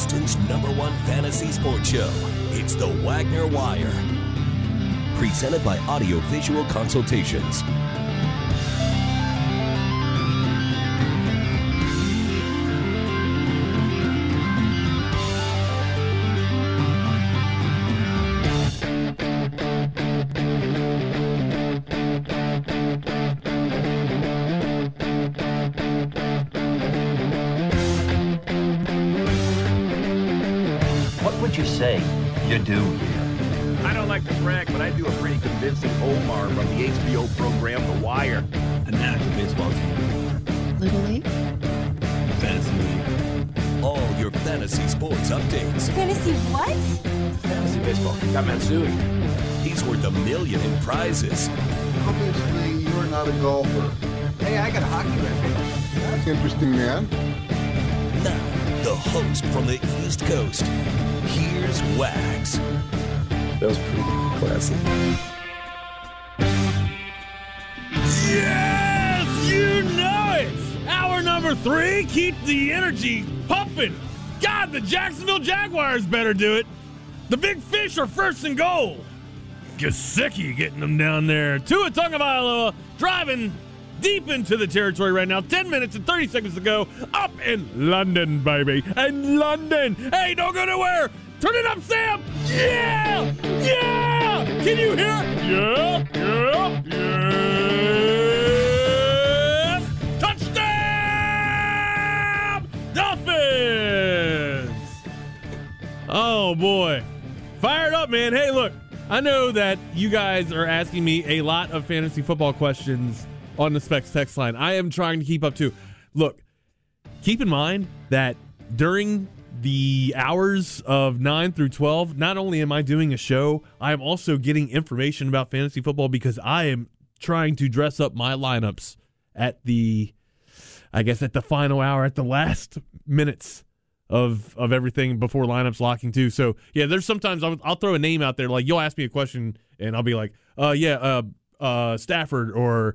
Houston's #1 fantasy sports show. It's the Wagner Wire. Presented by Audio Visual Consultations. Say you do here. I don't like to brag, but I do a pretty convincing Omar from the HBO program The Wire. An active baseball team. Little League. Fantasy League. All your fantasy sports updates. Fantasy what? Fantasy baseball. Got Matsui. He's worth $1 million in prizes. Obviously, you're not a golfer. Hey, I got a hockey record. That's interesting, man. Now, the host from the East Coast. Here's Wags. That was pretty classic. Yes, you know it. Hour number 3, keep the energy pumping. God, the Jacksonville Jaguars better do it. The big fish are first and goal. Gesicki getting them down there. Tua Tagovailoa driving deep into the territory right now. 10 minutes and 30 seconds to go. Up in London, baby. In London. Hey, don't go nowhere. Turn it up, Sam. Yeah. Yeah. Can you hear? Yeah. Yeah. Yes. Touchdown. Dolphins. Oh, boy. Fired up, man. Hey, look. I know that you guys are asking me a lot of fantasy football questions on the Specs text line. I am trying to keep up too. Look, keep in mind that during the hours of 9 through 12, not only am I doing a show, I am also getting information about fantasy football because I am trying to dress up my lineups at the final hour, at the last minutes of everything before lineups locking too. So yeah, there's sometimes I'll throw a name out there, like you'll ask me a question and I'll be like, Stafford or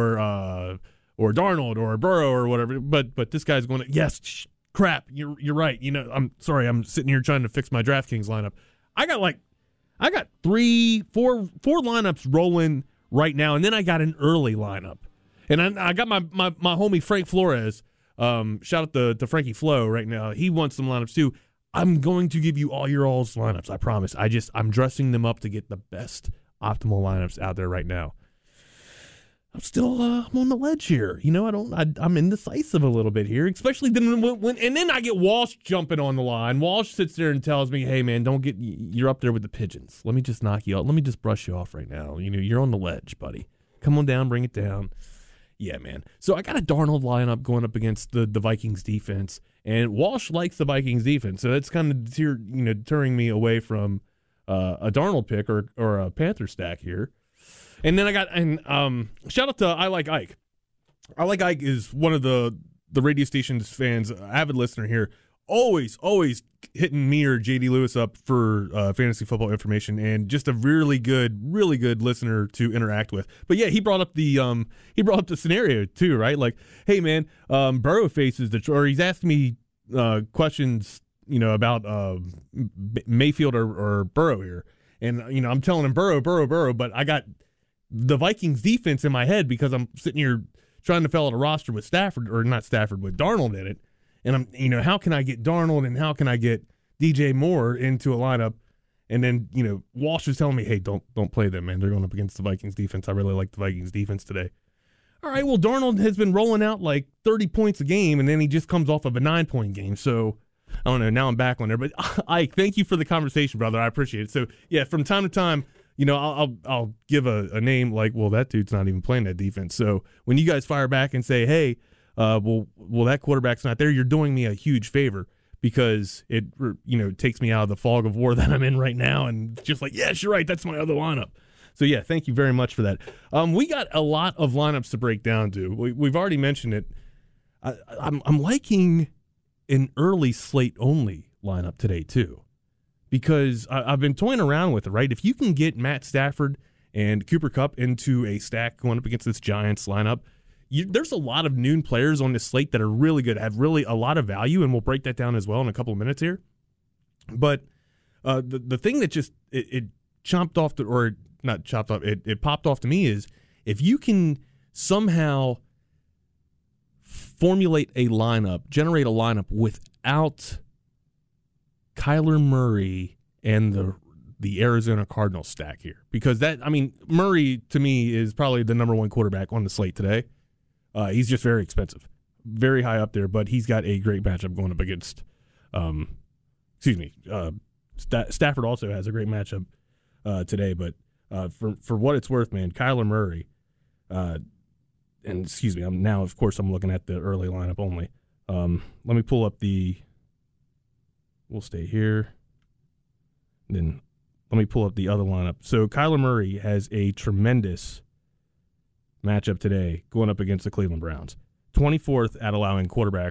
Darnold or Burrow or whatever, but this guy's going to, yes, crap, you're right. You know, I'm sorry, I'm sitting here trying to fix my DraftKings lineup. I got 4 lineups rolling right now, and then I got an early lineup, and I got my homie Frank Flores. Shout out to Frankie Flo right now. He wants some lineups too. I'm going to give you all your all's lineups. I promise. I'm dressing them up to get the best optimal lineups out there right now. I'm still I'm on the ledge here. You know, I'm indecisive a little bit here, especially then I get Walsh jumping on the line. Walsh sits there and tells me, "Hey man, you're up there with the pigeons. Let me just knock you out. Let me just brush you off right now. You know, you're on the ledge, buddy. Come on down, bring it down." Yeah, man. So I got a Darnold lineup going up against the Vikings defense, and Walsh likes the Vikings defense, so that's kind of deterring me away from a Darnold pick or a Panther stack here. And then I got shout out to I Like Ike. I Like Ike is one of the radio station's fans, avid listener here. Always hitting me or JD Lewis up for fantasy football information, and just a really good listener to interact with. But yeah, he brought up the scenario too, right? Like, hey man, Burrow faces Detroit, or he's asking me questions, about Mayfield or Burrow here, and I'm telling him Burrow, but I got the Vikings defense in my head because I'm sitting here trying to fill out a roster with with Darnold in it. And I'm, how can I get Darnold and how can I get DJ Moore into a lineup? And then, Walsh was telling me, hey, don't play them, man. They're going up against the Vikings defense. I really like the Vikings defense today. All right, well, Darnold has been rolling out like 30 points a game, and then he just comes off of a 9-point game. So, I don't know. Now I'm back on there. But, Ike, thank you for the conversation, brother. I appreciate it. So, yeah, from time to time, I'll give a name like, well, that dude's not even playing that defense. So, when you guys fire back and say, hey, well, that quarterback's not there, you're doing me a huge favor because it, takes me out of the fog of war that I'm in right now, and just like, yes, you're right, that's my other lineup. So, yeah, thank you very much for that. We got a lot of lineups to break down to. We've already mentioned it. I'm liking an early slate-only lineup today, too, because I've been toying around with it, right? If you can get Matt Stafford and Cooper Kupp into a stack going up against this Giants lineup, there's a lot of noon players on this slate that are really good, have really a lot of value, and we'll break that down as well in a couple of minutes here. But the thing that just it chopped off or not chopped off, it popped off to me is if you can somehow formulate a lineup, generate a lineup without Kyler Murray and the Arizona Cardinals stack here, because Murray to me is probably the number one quarterback on the slate today. He's just very expensive, very high up there, but he's got a great matchup going up against. Stafford also has a great matchup today, but for what it's worth, man, Kyler Murray. And excuse me, I'm looking at the early lineup only. Let me pull up we'll stay here. Then let me pull up the other lineup. So Kyler Murray has a tremendous matchup today going up against the Cleveland Browns. 24th at allowing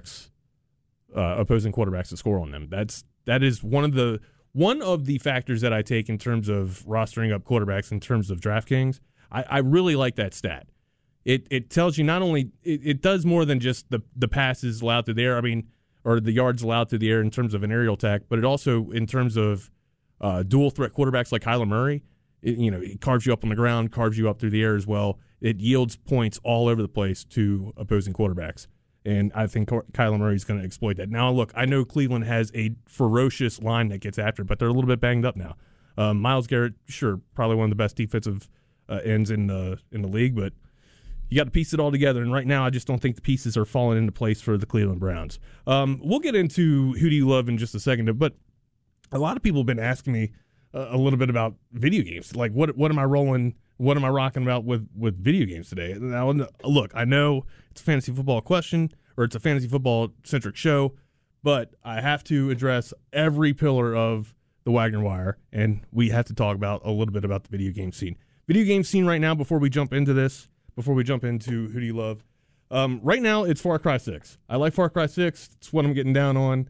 opposing quarterbacks to score on them. That is one of the factors that I take in terms of rostering up quarterbacks in terms of DraftKings. I really like that stat. It tells you not only it does more than just the passes allowed through the air, or the yards allowed through the air in terms of an aerial attack, but it also in terms of dual threat quarterbacks like Kyler Murray. It carves you up on the ground, carves you up through the air as well. It yields points all over the place to opposing quarterbacks, and I think Kyler Murray is going to exploit that. Now, look, I know Cleveland has a ferocious line that gets after, but they're a little bit banged up now. Myles Garrett, sure, probably one of the best defensive ends in the league, but you got to piece it all together, and right now I just don't think the pieces are falling into place for the Cleveland Browns. We'll get into who do you love in just a second, but a lot of people have been asking me a little bit about video games. Like, what am I rolling? What am I rocking about with video games today? Now, look, I know it's a fantasy football question, or it's a fantasy football-centric show, but I have to address every pillar of the Wagner Wire, and we have to talk a little bit about the video game scene. Video game scene right now, before we jump into who do you love, right now it's Far Cry 6. I like Far Cry 6. It's what I'm getting down on.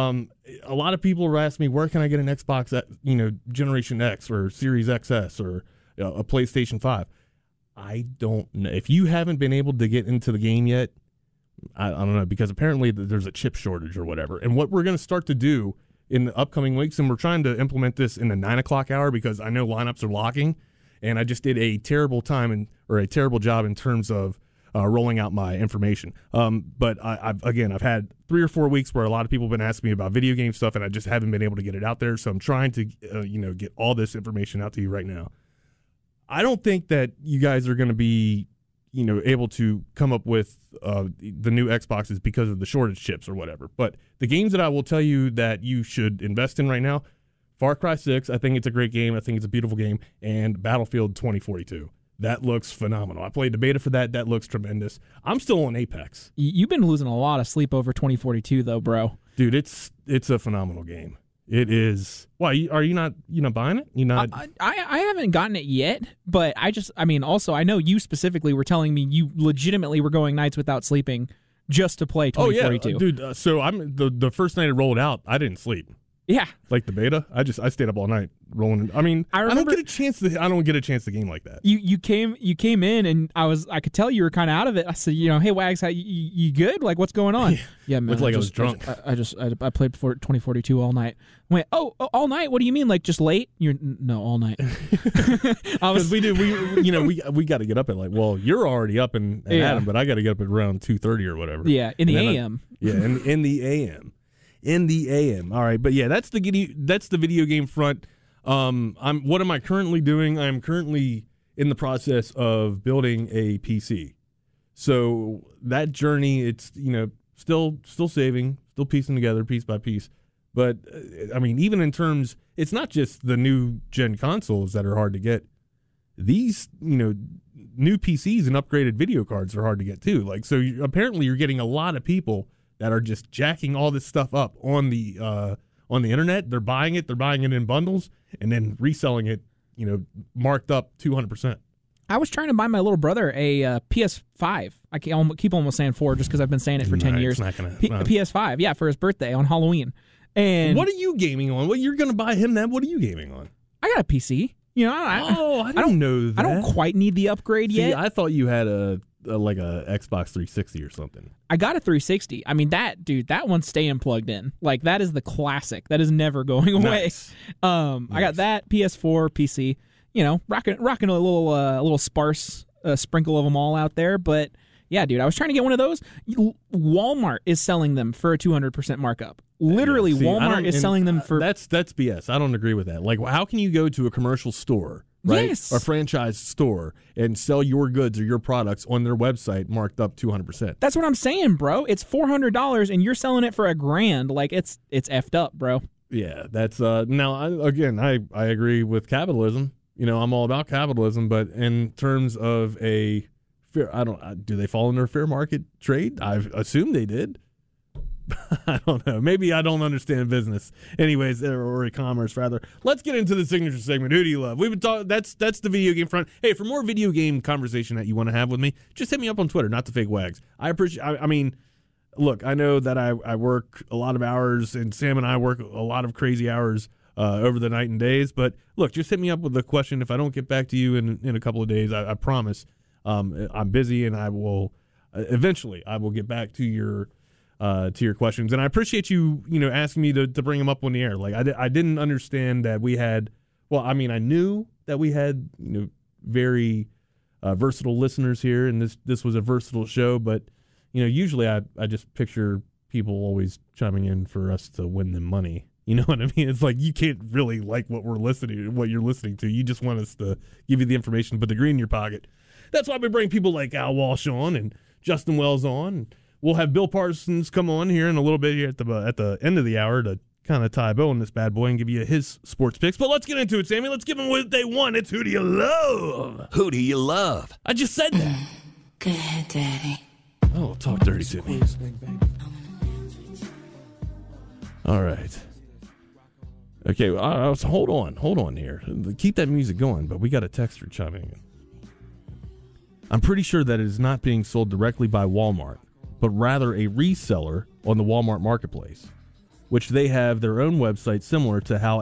A lot of people are asking me, where can I get an Xbox Generation X or Series XS or a PlayStation 5? I don't know. If you haven't been able to get into the game yet, I don't know, because apparently there's a chip shortage or whatever. And what we're going to start to do in the upcoming weeks, and we're trying to implement this in the 9 o'clock hour because I know lineups are locking, and I just did a terrible job in terms of rolling out my information. But I've had 3 or 4 weeks where a lot of people have been asking me about video game stuff, and I just haven't been able to get it out there. So I'm trying to get all this information out to you right now. I don't think that you guys are going to be able to come up with the new Xboxes because of the shortage chips or whatever. But the games that I will tell you that you should invest in right now, Far Cry 6, I think it's a great game. I think it's a beautiful game. And Battlefield 2042. That looks phenomenal. I played the beta for that. That looks tremendous. I'm still on Apex. You've been losing a lot of sleep over 2042, though, bro. Dude, it's a phenomenal game. It is. Why are you not buying it? You not? I haven't gotten it yet, but also I know you specifically were telling me you legitimately were going nights without sleeping just to play 2042. Oh yeah, dude. So I'm the first night I rolled out, I didn't sleep. Yeah, like the beta, I stayed up all night rolling. I don't get a chance to game like that. You came in and I could tell you were kind of out of it. I said, hey Wags, how you good? Like, what's going on? Yeah, man. Looked like I was drunk. I played before 2042 all night. I went, oh, all night? What do you mean? Like just late? No, all night. Because we got to get up at you're already up and Adam, but I got to get up at around 2:30 or whatever. Yeah, in the AM. In the AM. In the AM. All right, but yeah, that's the video game front. What am I currently doing? I'm currently in the process of building a PC. So that journey, it's still saving, still piecing together piece by piece. But even in terms, it's not just the new gen consoles that are hard to get. These new PCs and upgraded video cards are hard to get too. Apparently you're getting a lot of people that are just jacking all this stuff up on the internet. They're buying it in bundles and then reselling it, marked up 200%. I was trying to buy my little brother a PS5. I keep almost saying 4 just because I've been saying it for 10 years. It's not gonna, PS5, yeah, for his birthday on Halloween. And what are you gaming on? What you're going to buy him that? What are you gaming on? I got a PC. I don't know that. I don't quite need the upgrade yet. I thought you had a like a Xbox 360 or something. I got a 360. I mean, that one's staying plugged in. Like, that is the classic. That is never going away. Nice. I got that, PS4, PC. You know, rocking a little sparse sprinkle of them all out there. But yeah, dude, I was trying to get one of those. Walmart is selling them for a 200% markup. Literally, Yeah, see, Walmart is selling them for. That's BS. I don't agree with that. Like, how can you go to a commercial store, right, Yes. or franchise store, and sell your goods or your products on their website marked up 200%? That's what I'm saying, bro. It's $400 and you're selling it for $1,000. Like, it's effed up, bro. Yeah, that's now. I agree with capitalism. You know, I'm all about capitalism, but in terms of a fair, do they fall under a fair market trade? I assume they did. I don't know. Maybe I don't understand business. Anyways, or e-commerce rather. Let's get into the signature segment. Who do you love? We've been talking. That's the video game front. Hey, for more video game conversation that you want to have with me, just hit me up on Twitter. Not the fake wags. I appreciate. I mean, look, I know that I work a lot of hours, and Sam and I work a lot of crazy hours over the night and days. But look, just hit me up with a question. If I don't get back to you in a couple of days, I promise. I'm busy, and I will eventually. I will get back to your questions, and I appreciate you asking me to bring them up on the air. Like I didn't understand that we had. Well, I mean, I knew that we had very versatile listeners here, and this was a versatile show. But usually I just picture people always chiming in for us to win them money. You know what I mean? It's like you can't really like what you're listening to. You just want us to give you the information, put the green in your pocket. That's why we bring people like Al Walsh on and Justin Wells on. We'll have Bill Parsons come on here in a little bit here at the end of the hour to kind of tie a bow on this bad boy and give you his sports picks. But let's get into it, Sammy. Let's give them what they want. It's Who Do You Love? Who do you love? I just said that. Go ahead, Daddy. Oh, talk dirty to me. All right. Okay, hold on here. Keep that music going, but we got a texter chiming in. I'm pretty sure that it is not being sold directly by Walmart, but rather a reseller on the Walmart marketplace, which they have their own website similar to how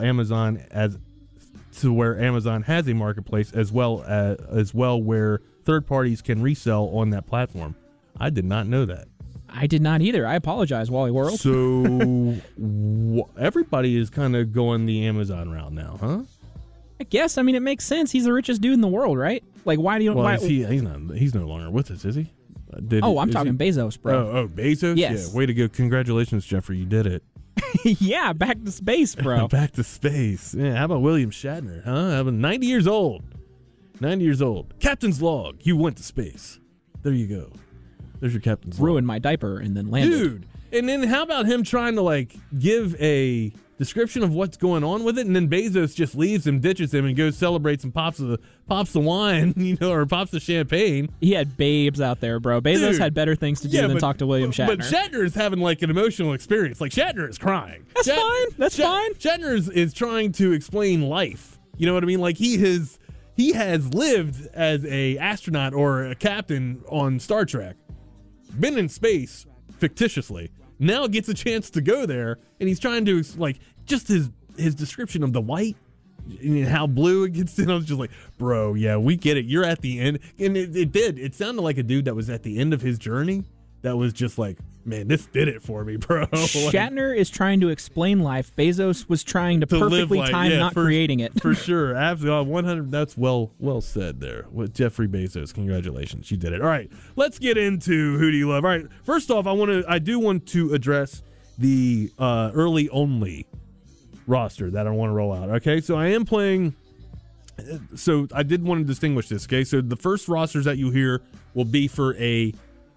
where Amazon has a marketplace as well where third parties can resell on that platform. I did not know that. I did not either. I apologize, Wally World. So everybody is kind of going the Amazon route now, huh? I guess. I mean, it makes sense. He's the richest dude in the world, right? Like, why do you? Well, why, he's no longer with us, is he? I'm talking Bezos, bro. Oh, Bezos? Yes. Yeah, way to go. Congratulations, Jeffrey. You did it. Yeah, back to space, bro. Back to space. Yeah, how about William Shatner, huh? How about 90 years old. 90 years old. Captain's log. You went to space. There you go. There's your captain's log. Ruined my diaper and then landed. Dude, and then how about him trying to, give a description of what's going on with it, and then Bezos just leaves him, ditches him, and goes celebrates and pops the wine, or pops the champagne. He had babes out there, bro. Bezos had better things to do than talk to William Shatner. But Shatner is having an emotional experience. Like Shatner is crying. That's fine. That's fine. Shatner is trying to explain life. You know what I mean? Like he has lived as a astronaut or a captain on Star Trek, been in space fictitiously. Now gets a chance to go there, and he's trying to just his description of the white and how blue it gets. And I was just like, bro, yeah, we get it. You're at the end, and it did. It sounded like a dude that was at the end of his journey. That was just like, man, this did it for me, bro. Shatner is trying to explain life. Bezos was trying to perfectly time not creating it. For sure. Absolutely. 100. That's well said there. With Jeffrey Bezos. Congratulations. You did it. All right. Let's get into Who Do You Love? All right. First off, I do want to address the early only roster that I want to roll out. Okay. So I am playing. So I did want to distinguish this. Okay. So the first rosters that you hear will be for a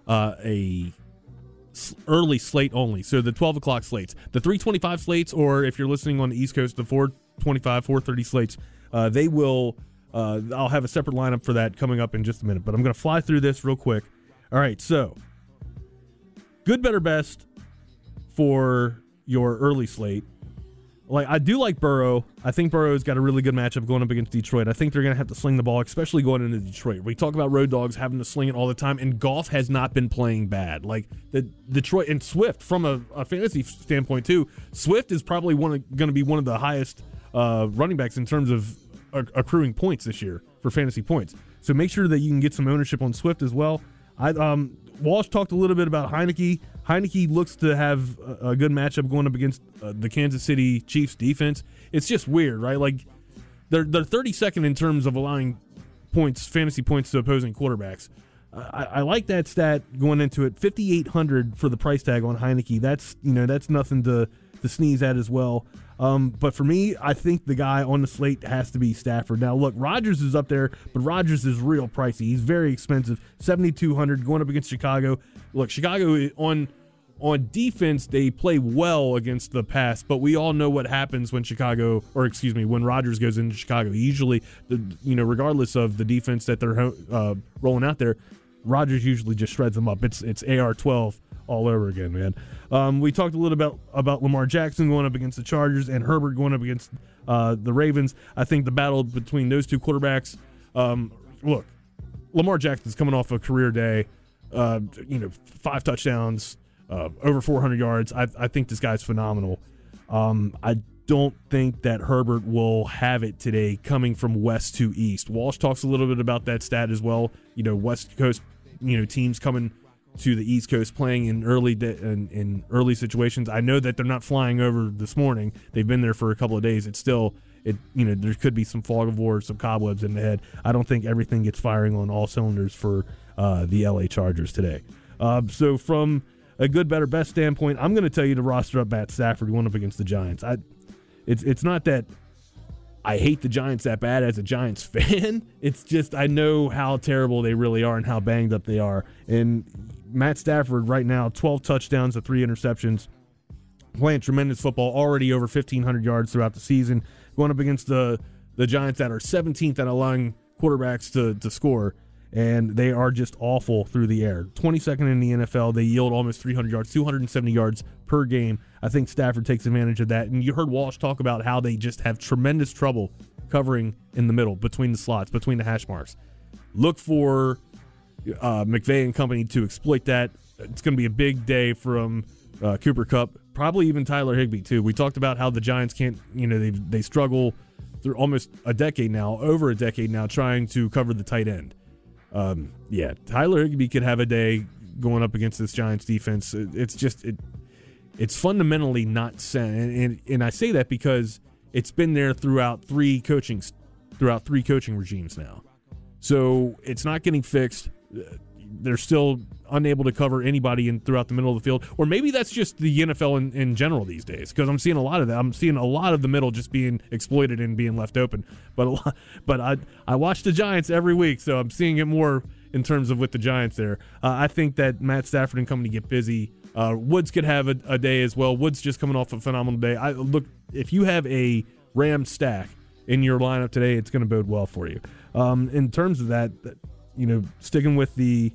early slate only. So the 12 o'clock slates, the 3:25 slates, or if you're listening on the East Coast, the 4:25, 4:30 slates, they will, I'll have a separate lineup for that coming up in just a minute, but I'm going to fly through this real quick. All right. So good, better, best for your early slate. I do like Burrow. I think Burrow's got a really good matchup going up against Detroit. I think they're going to have to sling the ball, especially going into Detroit. We talk about road dogs having to sling it all the time, and Goff has not been playing bad. The Detroit and Swift, from a fantasy standpoint too, Swift is probably going to be one of the highest running backs in terms of accruing points this year for fantasy points. So make sure that you can get some ownership on Swift as well. Walsh talked a little bit about Heineke. Heineke looks to have a good matchup going up against the Kansas City Chiefs defense. It's just weird, right? Like they're 32nd in terms of allowing points, fantasy points to opposing quarterbacks. I like that stat going into it. 5,800 for the price tag on Heineke. That's nothing to sneeze at as well. But for me, I think the guy on the slate has to be Stafford. Now, look, Rodgers is up there, but Rodgers is real pricey. He's very expensive. 7,200 going up against Chicago. Look, Chicago on defense, they play well against the pass, but we all know what happens when when Rodgers goes into Chicago. Usually, regardless of the defense that they're rolling out there, Rodgers usually just shreds them up. It's AR-12 all over again, man. We talked a little about Lamar Jackson going up against the Chargers and Herbert going up against the Ravens. I think the battle between those two quarterbacks, look, Lamar Jackson's coming off a career day, 5 touchdowns, over 400 yards. I think this guy's phenomenal. I don't think that Herbert will have it today coming from west to east. Walsh talks a little bit about that stat as well. West Coast, teams coming to the East Coast playing in early situations. I know that they're not flying over this morning. They've been there for a couple of days. It's still, there could be some fog of war, some cobwebs in the head. I don't think everything gets firing on all cylinders for the LA Chargers today. So from a good, better, best standpoint, I'm going to tell you to roster up Matt Stafford going up against the Giants. It's not that I hate the Giants that bad as a Giants fan. It's just I know how terrible they really are and how banged up they are. And Matt Stafford right now, 12 touchdowns to 3 interceptions, playing tremendous football, already over 1,500 yards throughout the season, going up against the Giants that are 17th at allowing quarterbacks to score. And they are just awful through the air. 22nd in the NFL. They yield almost 300 yards, 270 yards per game. I think Stafford takes advantage of that. And you heard Walsh talk about how they just have tremendous trouble covering in the middle, between the slots, between the hash marks. Look for McVay and company to exploit that. It's going to be a big day from Cooper Kupp, probably even Tyler Higbee too. We talked about how the Giants can't, they struggle through almost over a decade now, trying to cover the tight end. Tyler Higbee could have a day going up against this Giants defense. It's fundamentally not sound, and I say that because it's been there throughout three coaching regimes now. So it's not getting fixed. They're still unable to cover anybody throughout the middle of the field, or maybe that's just the NFL in general these days. Because I'm seeing a lot of that. I'm seeing a lot of the middle just being exploited and being left open. But I watch the Giants every week, so I'm seeing it more in terms of with the Giants there. I think that Matt Stafford and company get busy. Woods could have a day as well. Woods just coming off a phenomenal day. If you have a Rams stack in your lineup today, it's going to bode well for you. In terms of that, sticking with the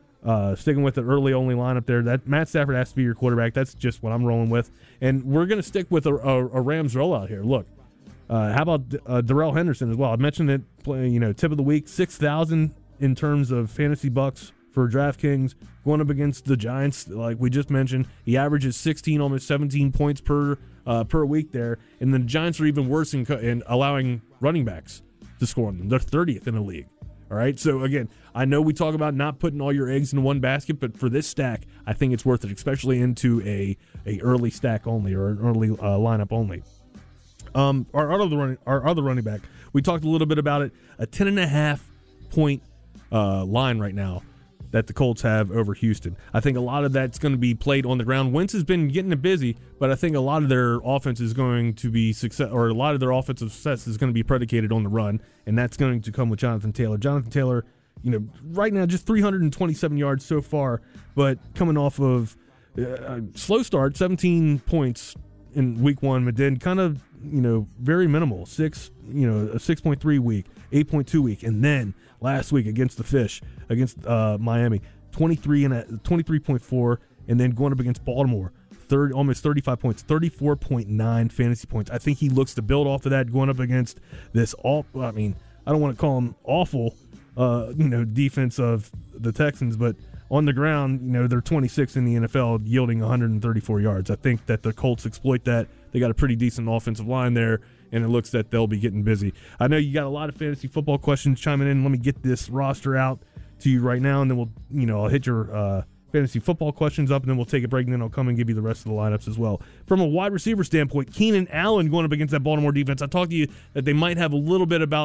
early only lineup there, that Matt Stafford has to be your quarterback. That's just what I'm rolling with, and we're going to stick with a Rams rollout here. Look, how about Darrell Henderson as well? I mentioned it. Tip of the week, 6,000 in terms of fantasy bucks for DraftKings going up against the Giants. Like we just mentioned, he averages 16, almost 17 points per week there, and the Giants are even worse in allowing running backs to score on them. They're 30th in the league. All right, so again, I know we talk about not putting all your eggs in one basket, but for this stack, I think it's worth it, especially into a early stack only or an early lineup only. Our other running back, we talked a little bit about it, a 10.5 point line right now that the Colts have over Houston. I think a lot of that's going to be played on the ground. Wentz has been getting it busy, but I think a lot of their offense is going to be success, or a lot of their offensive success is going to be predicated on the run, and that's going to come with Jonathan Taylor. Jonathan Taylor, right now just 327 yards so far, but coming off of a slow start, 17 points in week one, but then kind of, very minimal, a 6.3 week, 8.2 week, and then last week against the Fish, against Miami, 23.4, and then going up against Baltimore, almost 35 points, 34.9 fantasy points. I think he looks to build off of that going up against this I don't want to call him awful, defense of the Texans, but on the ground, they're 26th in the NFL, yielding 134 yards. I think that the Colts exploit that. They got a pretty decent offensive line there, and it looks that they'll be getting busy. I know you got a lot of fantasy football questions chiming in. Let me get this roster out to you right now, and then I'll hit your fantasy football questions up, and then we'll take a break, and then I'll come and give you the rest of the lineups as well. From a wide receiver standpoint, Keenan Allen going up against that Baltimore defense. I talked to you that they might have a little bit of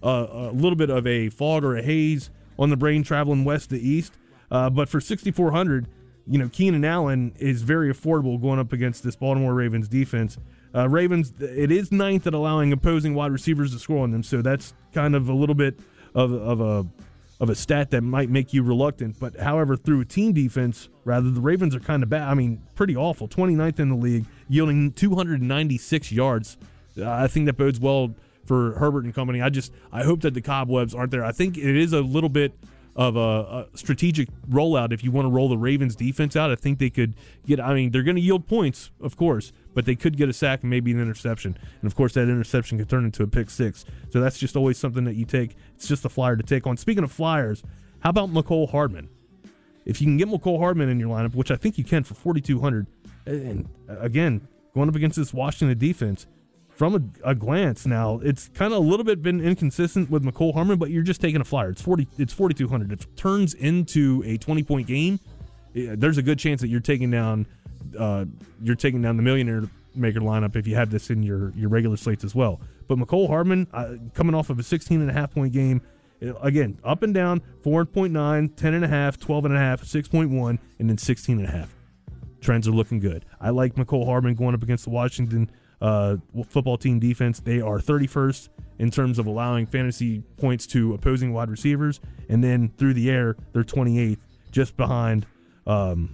a fog or a haze on the brain traveling west to east, but for $6,400, Keenan Allen is very affordable going up against this Baltimore Ravens defense. Ravens, it is ninth at allowing opposing wide receivers to score on them, so that's kind of a little bit of a stat that might make you reluctant. But however, through a team defense, the Ravens are kind of bad. I mean, pretty awful. 29th in the league, yielding 296 yards. I think that bodes well for Herbert and company. I hope that the cobwebs aren't there. I think it is a little bit of a strategic rollout if you want to roll the Ravens defense out. I think they could they're going to yield points, of course, but they could get a sack and maybe an interception. And, of course, that interception could turn into a pick six. So that's just always something that you take. It's just a flyer to take on. Speaking of flyers, how about Mecole Hardman? If you can get Mecole Hardman in your lineup, which I think you can for $4,200, and again, going up against this Washington defense, from a glance now, it's kind of a little bit been inconsistent with Mecole Hardman, but you're just taking a flyer. It's $4,200. If it turns into a 20-point game, there's a good chance that you're taking down the Millionaire Maker lineup if you have this in your regular slates as well. But Mecole Hardman, coming off of a 16.5-point game, again, up and down, 4.9, 10.5, 12.5, 6.1, and then 16.5. Trends are looking good. I like Mecole Hardman going up against the Washington football team defense. They are 31st in terms of allowing fantasy points to opposing wide receivers, and then through the air, they're 28th, just behind the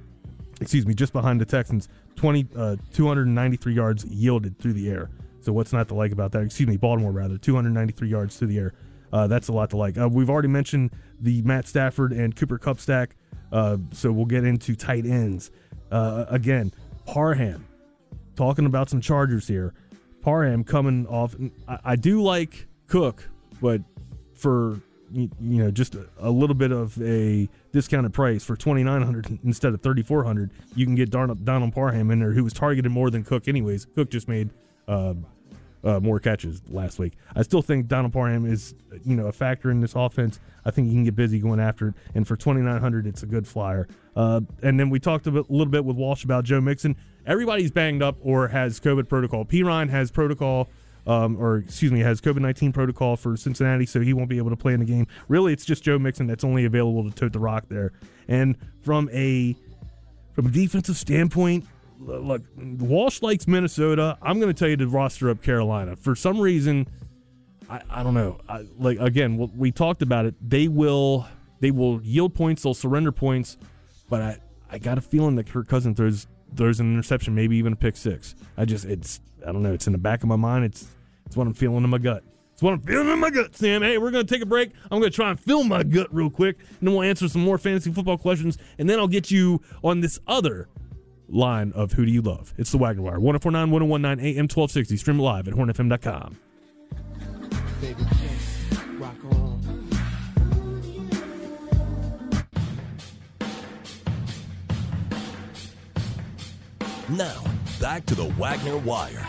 Texans. 293 yards yielded through the air. So what's not to like about that? Baltimore, 293 yards through the air. That's a lot to like. We've already mentioned the Matt Stafford and Cooper Kupp stack, so we'll get into tight ends. Again, Parham. Talking about some Chargers here. Parham coming off. I do like Cook, but for just a little bit of a discounted price for $2,900 instead of $3,400, you can get Donald Parham in there, who was targeted more than Cook anyways. Cook just made more catches last week. I still think Donald Parham is a factor in this offense. I think you can get busy going after it, and for $2,900, it's a good flyer. And then we talked a little bit with Walsh about Joe Mixon. Everybody's banged up or has COVID protocol. Pirine has protocol, has COVID-19 protocol for Cincinnati, so he won't be able to play in the game. Really, it's just Joe Mixon that's only available to tote the rock there. And from a defensive standpoint, look, Walsh likes Minnesota. I'm going to tell you to roster up Carolina. For some reason, I don't know. Again, we talked about it. They will yield points. They'll surrender points. But I got a feeling that Kirk Cousins throws an interception, maybe even a pick six. I don't know. It's in the back of my mind. It's what I'm feeling in my gut. It's what I'm feeling in my gut, Sam. Hey, we're going to take a break. I'm going to try and fill my gut real quick, and then we'll answer some more fantasy football questions, and then I'll get you on this other line of Who Do You Love? It's the Wagner Wire. 104.9, 101.9 AM 1260. Stream it live at hornfm.com. Baby, rock on. Now, back to the Wagner Wire.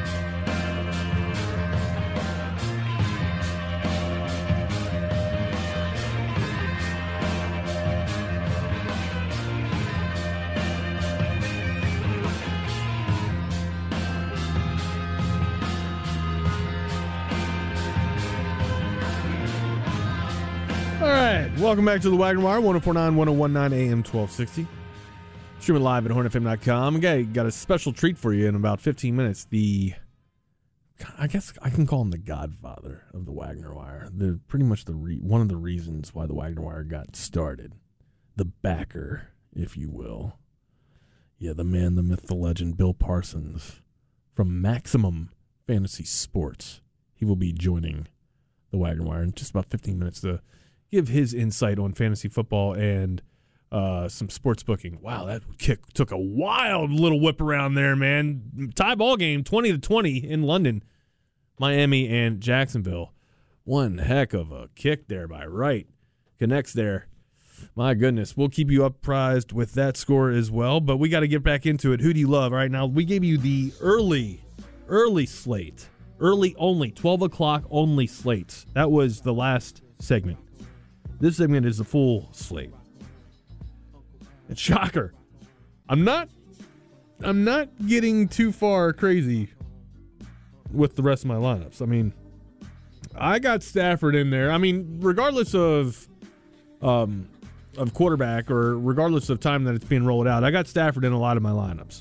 All right, welcome back to the Wagner Wire, 104.9, 101.9 AM 1260. Streaming live at hornfm.com. Okay, got a special treat for you in about 15 minutes. I guess I can call him the godfather of the Wagner Wire. They're pretty much one of the reasons why the Wagner Wire got started. The backer, if you will. Yeah, the man, the myth, the legend, Bill Parsons from Maximum Fantasy Sports. He will be joining the Wagner Wire in just about 15 minutes to give his insight on fantasy football and some sports booking. Wow, that kick took a wild little whip around there, man. Tie ball game, 20-20 in London, Miami and Jacksonville. One heck of a kick there by Wright. Connects there. My goodness, we'll keep you apprised with that score as well, but we got to get back into it. Who do you love? All right, now we gave you the early slate. Early only, 12 o'clock only slates. That was the last segment. This segment is the full slate. And shocker, I'm not getting too far crazy with the rest of my lineups. I mean, I got Stafford in there. I mean, regardless of quarterback or regardless of time that it's being rolled out, I got Stafford in a lot of my lineups.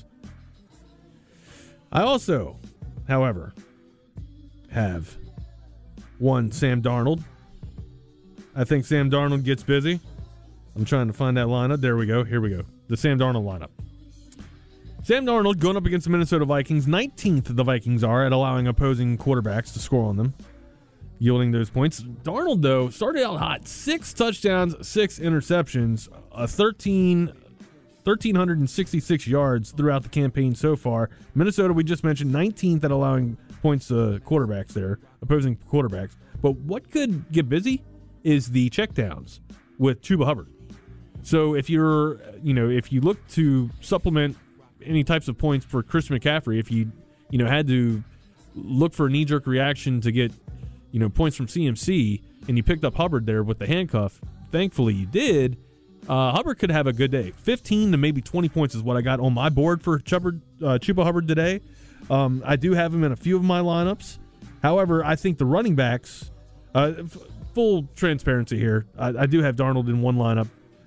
I also, however, have one Sam Darnold. I think Sam Darnold gets busy. I'm trying to find that lineup. There we go. Here we go. The Sam Darnold lineup. Sam Darnold going up against the Minnesota Vikings. 19th the Vikings are at allowing opposing quarterbacks to score on them, yielding those points. Darnold, though, started out hot. 6 touchdowns, 6 interceptions, 1,366 yards throughout the campaign so far. Minnesota, we just mentioned, 19th at allowing points to quarterbacks there, opposing quarterbacks. But what could get busy is the checkdowns with Chuba Hubbard. So if you look to supplement any types of points for Christian McCaffrey, if you had to look for a knee-jerk reaction to get points from CMC, and you picked up Hubbard there with the handcuff, thankfully you did. Hubbard could have a good day. 15 to maybe 20 points is what I got on my board for Chuba Hubbard today. I do have him in a few of my lineups. However, I think the running backs, full transparency here, I do have Darnold in one lineup.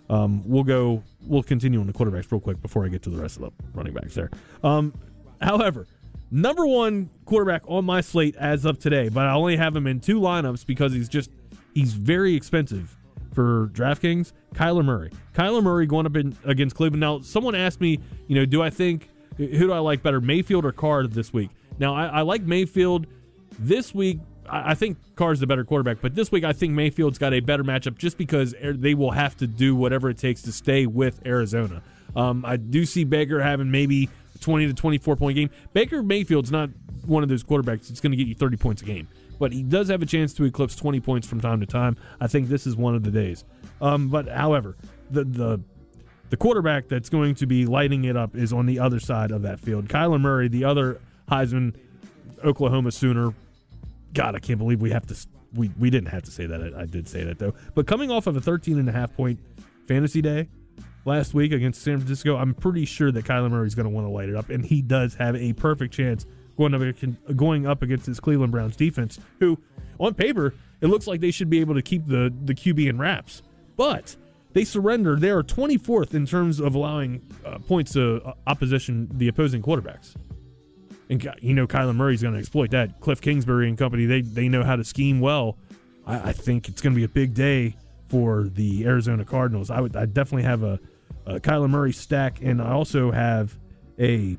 We'll continue on the quarterbacks real quick before I get to the rest of the running backs there. However, number one quarterback on my slate as of today, but I only have him in 2 lineups because he's very expensive for DraftKings. Kyler Murray. Kyler Murray going up against Cleveland. Now, someone asked me, who do I like better, Mayfield or Carr this week? Now, I like Mayfield this week. I think Carr's the better quarterback, but this week I think Mayfield's got a better matchup just because they will have to do whatever it takes to stay with Arizona. I do see Baker having maybe 20 to 24 point game. Baker Mayfield's not one of those quarterbacks that's going to get you 30 points a game, but he does have a chance to eclipse 20 points from time to time. I think this is one of the days. But however, the quarterback that's going to be lighting it up is on the other side of that field. Kyler Murray, the other Heisman Oklahoma Sooner. God, I can't believe we didn't have to say that. I did say that, though. But coming off of a 13.5 point fantasy day last week against San Francisco, I'm pretty sure that Kyler Murray's going to want to light it up, and he does have a perfect chance going up against this Cleveland Browns defense, who, on paper, it looks like they should be able to keep the QB in wraps. But they surrender. They are 24th in terms of allowing points to the opposing quarterbacks. And Kyler Murray's going to exploit that. Cliff Kingsbury and company, they know how to scheme well. I think it's going to be a big day for the Arizona Cardinals. I definitely have a Kyler Murray stack, and I also have a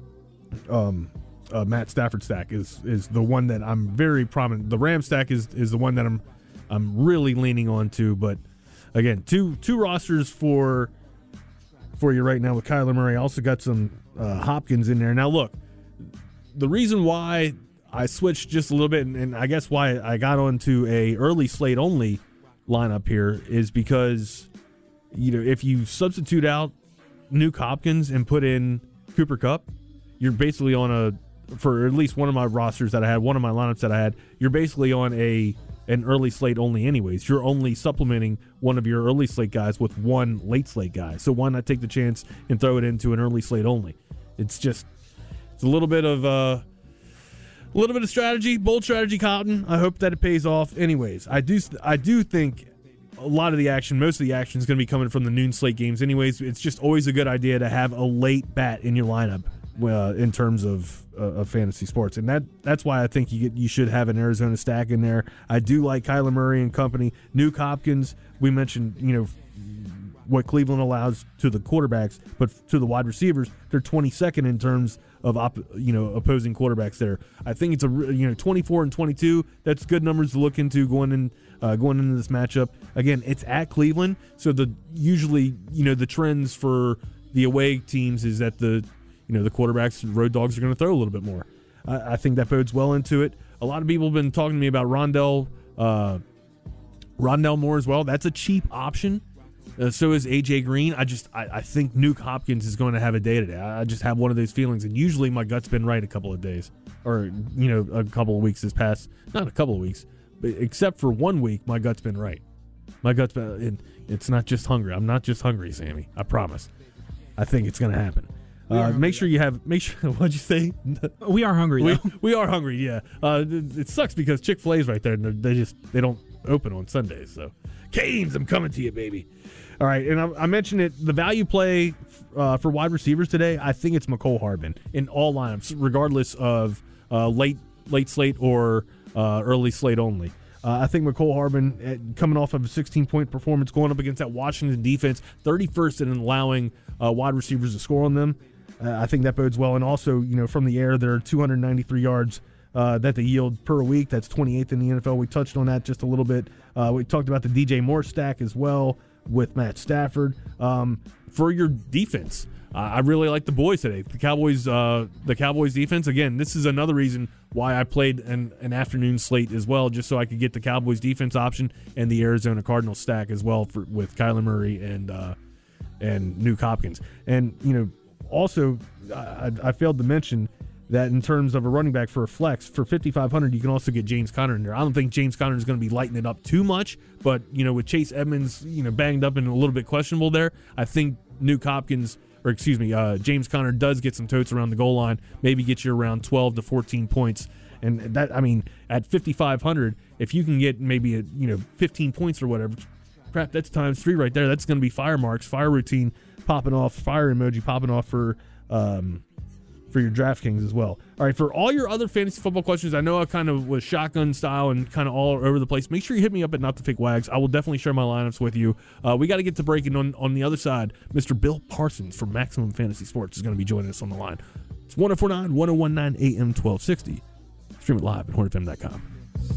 Matt Stafford stack is the one that I'm very prominent. The Ram stack is the one that I'm really leaning on to. But again, two rosters for you right now with Kyler Murray. I also got some Hopkins in there. Now look, the reason why I switched just a little bit, and I guess why I got onto a early slate only lineup here is because, if you substitute out Nuke Hopkins and put in Cooper Kupp, you're basically for at least one of my rosters that I had, one of my lineups that I had, you're basically on an early slate only anyways. You're only supplementing one of your early slate guys with one late slate guy. So why not take the chance and throw it into an early slate only? It's a little bit of strategy, bold strategy, Cotton. I hope that it pays off. Anyways, I do think a lot of the action, most of the action is going to be coming from the noon slate games. Anyways, it's just always a good idea to have a late bat in your lineup in terms of fantasy sports, and that's why I think you should have an Arizona stack in there. I do like Kyler Murray and company. Nuke Hopkins, we mentioned, what Cleveland allows to the quarterbacks, but to the wide receivers, they're 22nd in terms of opposing quarterbacks there. I think it's 24 and 22. That's good numbers to look into going into this matchup. Again, it's at Cleveland, so usually the trends for the away teams is that the quarterbacks, road dogs, are going to throw a little bit more. I think that bodes well into it. A lot of people have been talking to me about Rondell Moore as well. That's a cheap option. So is A.J. Green. I think Nuke Hopkins is going to have a day today. I just have one of those feelings, and usually my gut's been right a couple of days, or a couple of weeks has passed. Not a couple of weeks, but except for 1 week, my gut's been right. My gut's bad. It's not just hungry. I'm not just hungry, Sammy. I promise. I think it's going to happen. Make sure. What'd you say? We are hungry, though. We are hungry, yeah. It sucks because Chick-fil-A's right there, and they don't open on Sundays. So, Canes, I'm coming to you, baby. All right, and I mentioned it. The value play for wide receivers today, I think it's Mecole Hardman in all lineups, regardless of late slate or early slate only. I think Mecole Hardman, coming off of a 16-point performance, going up against that Washington defense, 31st in allowing wide receivers to score on them. I think that bodes well. And also, from the air, there are 293 yards that they yield per week. That's 28th in the NFL. We touched on that just a little bit. We talked about the DJ Moore stack as well with Matt Stafford. For your defense, I really like the boys today. The Cowboys defense. Again, this is another reason why I played an afternoon slate as well, just so I could get the Cowboys defense option and the Arizona Cardinals stack as well with Kyler Murray and Nuke Hopkins. And also I failed to mention that in terms of a running back for a flex for 5,500, you can also get James Conner in there. I don't think James Conner is going to be lighting it up too much, but with Chase Edmonds banged up and a little bit questionable there, I think Nuke Hopkins. James Conner does get some totes around the goal line, maybe get you around 12 to 14 points. And that, at 5,500, if you can get maybe 15 points or whatever, crap, that's times 3 right there. That's going to be fire marks, fire routine popping off, fire emoji popping off for your DraftKings as well. All right, for all your other fantasy football questions, I know I kind of was shotgun style and kind of all over the place. Make sure you hit me up at Not the Fake Wags. I will definitely share my lineups with you. We got to get to breaking on the other side. Mr. Bill Parsons from Maximum Fantasy Sports is going to be joining us on the line. It's 1049, 1019 AM 1260. Stream it live at hornfm.com.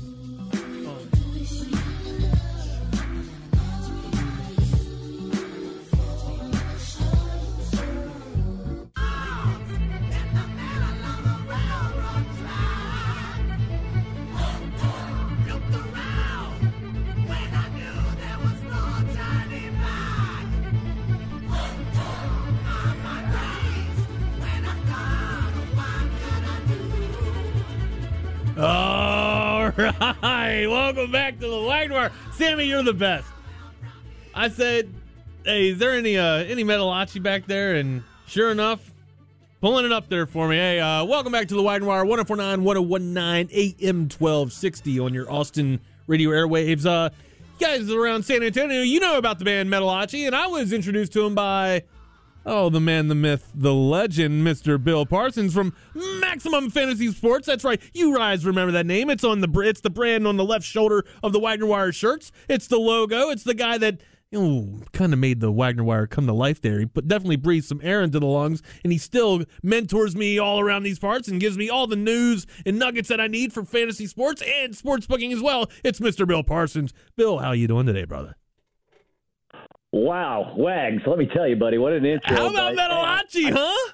All right, welcome back to the Wagner. Sammy, you're the best. I said, hey, is there any Metalachi back there? And sure enough, pulling it up there for me. Hey, welcome back to the Wagner Wire, 1049, 1019 AM 1260 on your Austin radio airwaves. You guys around San Antonio, you know about the band Metalachi, and I was introduced to him by... the man, the myth, the legend, Mr. Bill Parsons from Maximum Fantasy Sports. That's right. You guys remember that name. It's the brand on the left shoulder of the Wagner Wire shirts. It's the logo. It's the guy that kind of made the Wagner Wire come to life there. He definitely breathed some air into the lungs, and he still mentors me all around these parts and gives me all the news and nuggets that I need for fantasy sports and sports booking as well. It's Mr. Bill Parsons. Bill, how you doing today, brother? Wow, Wags, let me tell you, buddy, what an intro. How about Metalachi, huh?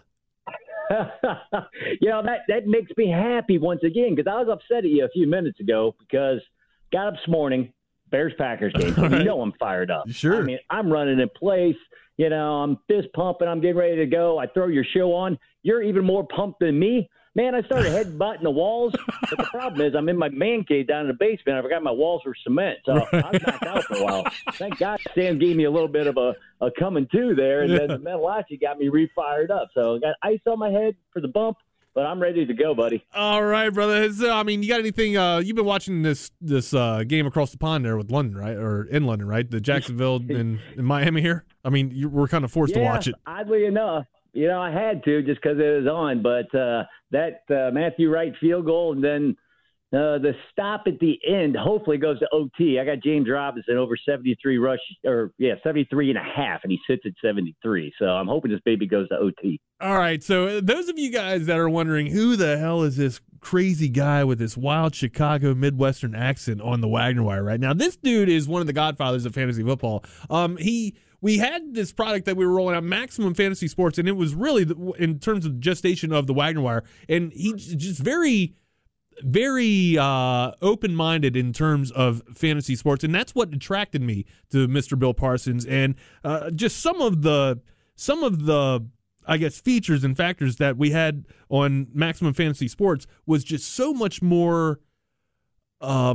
That makes me happy once again, because I was upset at you a few minutes ago because got up this morning, Bears-Packers game. So right. I'm fired up. Sure. I'm running in place. I'm fist pumping. I'm getting ready to go. I throw your show on. You're even more pumped than me. Man, I started headbutting the walls, but the problem is I'm in my man cave down in the basement. I forgot my walls were cement, so I was knocked out for a while. Thank God Sam gave me a little bit of a coming to there, and then the Metalachi got me re-fired up. So I got ice on my head for the bump, but I'm ready to go, buddy. All right, brother. You got anything? You've been watching this game across the pond there with London, right? Or in London, right? The Jacksonville and Miami here? We're kind of forced to watch it. Oddly enough. I had to just because it was on, but that Matthew Wright field goal and then the stop at the end hopefully goes to OT. I got James Robinson over 73 and a half, and he sits at 73. So I'm hoping this baby goes to OT. All right. So those of you guys that are wondering who the hell is this crazy guy with this wild Chicago Midwestern accent on the Wagner Wire right now, this dude is one of the godfathers of fantasy football. We had this product that we were rolling out, Maximum Fantasy Sports, and it was really, in terms of gestation of the Wagner Wire, and he's just very, very open-minded in terms of fantasy sports, and that's what attracted me to Mr. Bill Parsons, and just some of the I guess features and factors that we had on Maximum Fantasy Sports was just so much more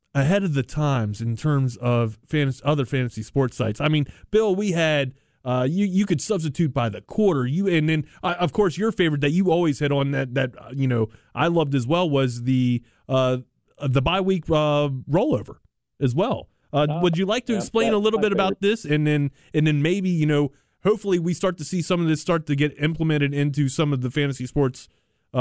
ahead of the times in terms of other fantasy sports sites. I mean, Bill, we had you could substitute by the quarter. And then of course your favorite that you always hit on that I loved as well was the bye week rollover as well. Would you like to explain a little bit about this, and then maybe hopefully we start to see some of this start to get implemented into some of the fantasy sports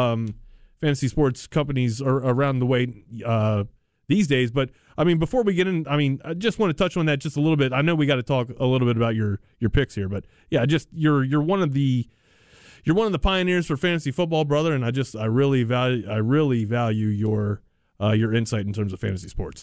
companies around the way these days. But I mean, before we get in, I mean, I just want to touch on that just a little bit. I know we got to talk a little bit about your picks here, but yeah, just you're one of the pioneers for fantasy football, brother, and I really value your insight in terms of fantasy sports.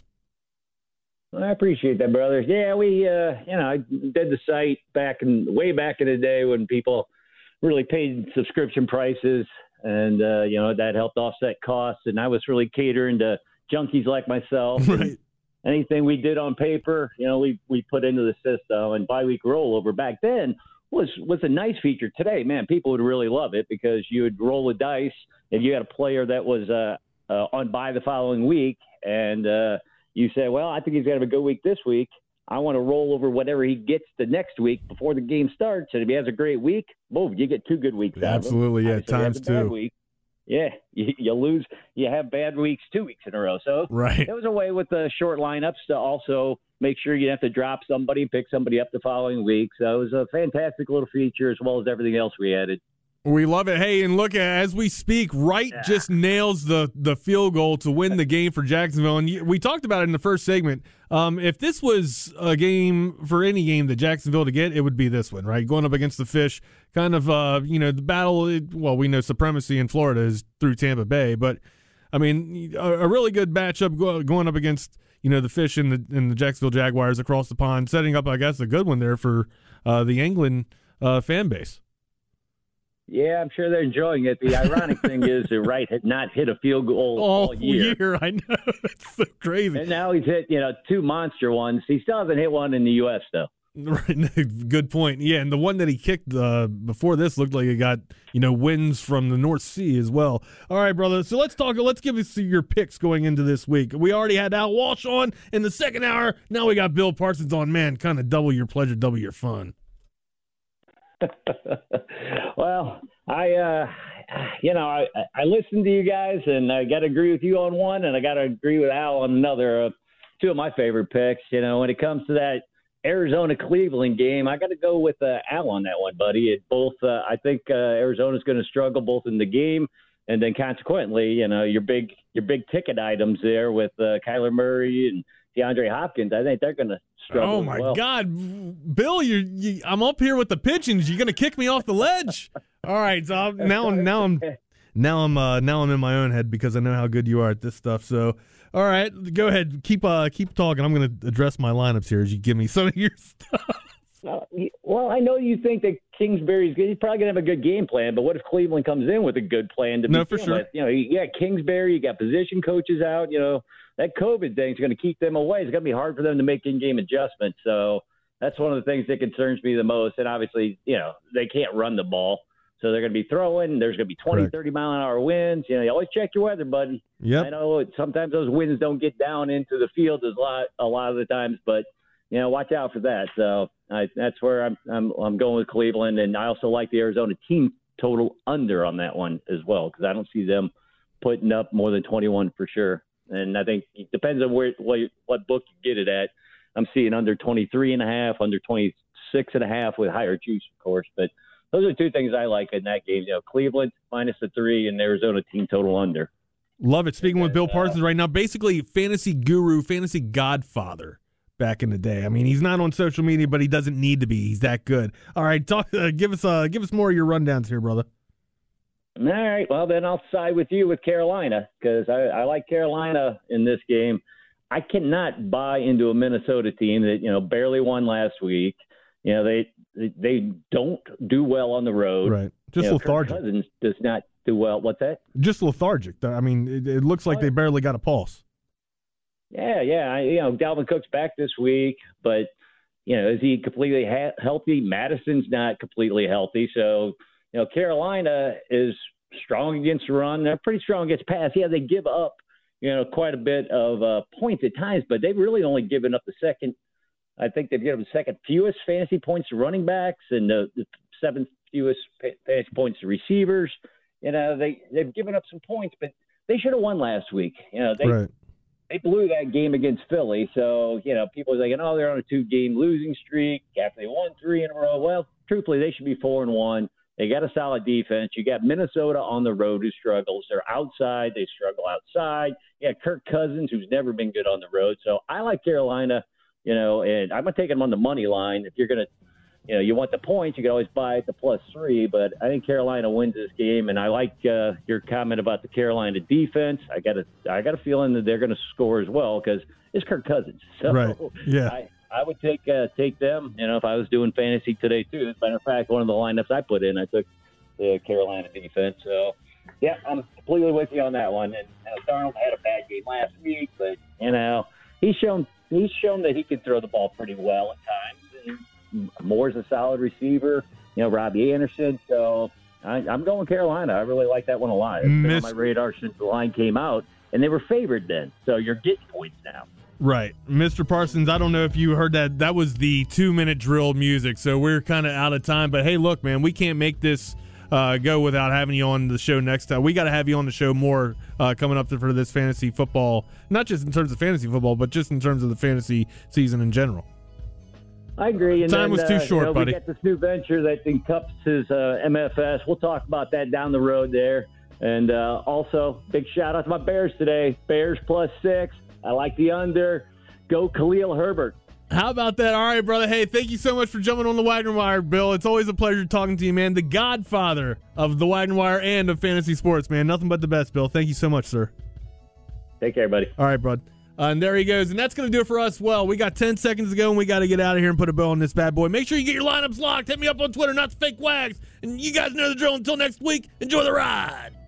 Well, I appreciate that, brother. Yeah, we I did the site way back in the day when people really paid subscription prices, and that helped offset costs, and I was really catering to junkies like myself. Right. Anything we did on paper, we put into the system. And bye-week rollover back then was a nice feature. Today, man, people would really love it because you would roll the dice if you had a player that was on bye the following week, and you say, well, I think he's going to have a good week this week. I want to roll over whatever he gets the next week before the game starts. And if he has a great week, boom, you get 2 good weeks out of him. Absolutely, yeah, times 2. Week, yeah, you lose. You have bad weeks 2 weeks in a row. So right. There was a way with the short lineups to also make sure you have to drop somebody, pick somebody up the following week. So it was a fantastic little feature as well as everything else we added. We love it. Hey, and look, as we speak, Wright just nails the field goal to win the game for Jacksonville. And we talked about it in the first segment. If this was a game for any game that Jacksonville to get, it would be this one, right? Going up against the Fish, kind of, the battle. Well, we know supremacy in Florida is through Tampa Bay, but I mean, a really good matchup going up against the Fish and the Jacksonville Jaguars across the pond, setting up, I guess, a good one there for the England fan base. Yeah, I'm sure they're enjoying it. The ironic thing is that Wright had not hit a field goal all year. I know. It's so crazy. And now he's hit, 2 monster ones. He still hasn't hit one in the U.S., though. Right. Good point. Yeah, and the one that he kicked before this looked like it got, winds from the North Sea as well. All right, brother. So let's give us your picks going into this week. We already had Al Walsh on in the second hour. Now we got Bill Parsons on. Man, kind of double your pleasure, double your fun. Well, I listened to you guys, and I got to agree with you on one, and I got to agree with Al on another. 2 of my favorite picks. When it comes to that Arizona-Cleveland game, I got to go with Al on that one, buddy. I think Arizona's going to struggle both in the game, and then consequently, your big ticket items there with Kyler Murray and DeAndre Hopkins. I think they're going to struggle. Oh my God, Bill! I'm up here with the pitchings. You're going to kick me off the ledge. All right, so now I'm in my own head because I know how good you are at this stuff. So, all right, go ahead, keep talking. I'm going to address my lineups here as you give me some of your stuff. Well, I know you think that Kingsbury's good. He's probably going to have a good game plan, but what if Cleveland comes in with a good plan to no, for sure. with? You got Kingsbury, you got position coaches out. That COVID thing is going to keep them away. It's going to be hard for them to make in-game adjustments. So that's one of the things that concerns me the most. And obviously, they can't run the ball. So they're going to be throwing. There's going to be 20, 30-mile-an-hour winds. You always check your weather, buddy. Yep. I know sometimes those winds don't get down into the field a lot of the times, but watch out for that. So that's where I'm going with Cleveland, and I also like the Arizona team total under on that one as well because I don't see them putting up more than 21 for sure. And I think it depends on what book you get it at. I'm seeing under 23.5, under 26.5 with higher juice, of course. But those are 2 things I like in that game. Cleveland minus the 3 and Arizona team total under. Love it. Speaking with Bill Parsons right now, basically fantasy guru, fantasy godfather back in the day. I mean, he's not on social media, but he doesn't need to be. He's that good. All right, give us more of your rundowns here, brother. All right, well, then I'll side with you with Carolina because I like Carolina in this game. I cannot buy into a Minnesota team that, barely won last week. They don't do well on the road. Right. Just lethargic. Kirk Cousins does not do well. What's that? Just lethargic. I mean, it looks like they barely got a pulse. Yeah. Dalvin Cook's back this week, but, is he completely healthy? Madison's not completely healthy, so – Carolina is strong against the run. They're pretty strong against pass. Yeah, they give up, quite a bit of points at times, but they've really only given up the second. I think they've given up the second fewest fantasy points to running backs and the seventh fewest fantasy points to receivers. They've given up some points, but they should have won last week. They blew that game against Philly. So, people are thinking, oh, they're on a 2-game losing streak after they won 3 in a row. Well, truthfully, they should be 4-1. They got a solid defense. You got Minnesota on the road who struggles. They're outside. They struggle outside. You got Kirk Cousins, who's never been good on the road. So I like Carolina, and I'm going to take them on the money line. If you're going to, you want the points, you can always buy it the +3, but I think Carolina wins this game, and I like your comment about the Carolina defense. I got a feeling that they're going to score as well because it's Kirk Cousins. So right. Yeah. I would take them. If I was doing fantasy today too. As a matter of fact, one of the lineups I put in, I took the Carolina defense. So yeah, I'm completely with you on that one. And Darnold had a bad game last week, but he's shown that he can throw the ball pretty well at times. And Moore's a solid receiver, Robbie Anderson. So I'm going Carolina. I really like that one a lot. It's been on my radar since the line came out, and they were favored then. So you're getting points now. Right. Mr. Parsons, I don't know if you heard that. That was the 2-minute drill music, so we're kind of out of time. But, hey, look, man, we can't make this go without having you on the show next time. We got to have you on the show more coming up for this fantasy football, not just in terms of fantasy football, but just in terms of the fantasy season in general. I agree. And time was too short, buddy. We got this new venture that encompasses MFS. We'll talk about that down the road there. And also, big shout out to my Bears today. Bears +6. I like the under. Go Khalil Herbert. How about that? All right, brother. Hey, thank you so much for jumping on the Wagner Wire, Bill. It's always a pleasure talking to you, man. The godfather of the Wagner Wire and of fantasy sports, man. Nothing but the best, Bill. Thank you so much, sir. Take care, buddy. All right, bud. And there he goes. And that's going to do it for us. Well, we got 10 seconds to go, and we got to get out of here and put a bow on this bad boy. Make sure you get your lineups locked. Hit me up on Twitter, not the fake wags. And you guys know the drill. Until next week, enjoy the ride.